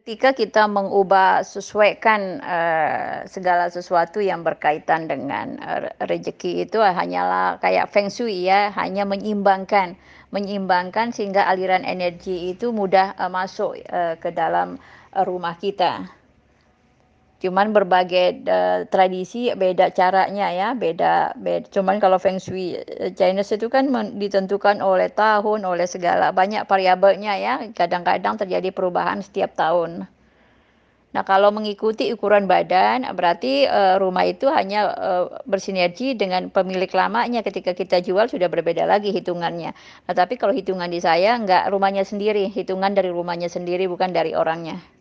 Ketika kita mengubah sesuaikan, segala sesuatu yang berkaitan dengan, rezeki itu hanyalah kayak feng shui ya, hanya menyeimbangkan menyeimbangkan sehingga aliran energi itu mudah, masuk, ke dalam, rumah kita. Cuman berbagai, tradisi beda caranya ya, cuman kalau feng shui, Chinese itu kan ditentukan oleh tahun, oleh segala banyak variabelnya ya, kadang-kadang terjadi perubahan setiap tahun. Nah, kalau mengikuti ukuran badan, berarti, rumah itu hanya, bersinergi dengan pemilik lamanya, ketika kita jual sudah berbeda lagi hitungannya. Nah, tapi kalau hitungan di saya enggak, rumahnya sendiri, hitungan dari rumahnya sendiri bukan dari orangnya.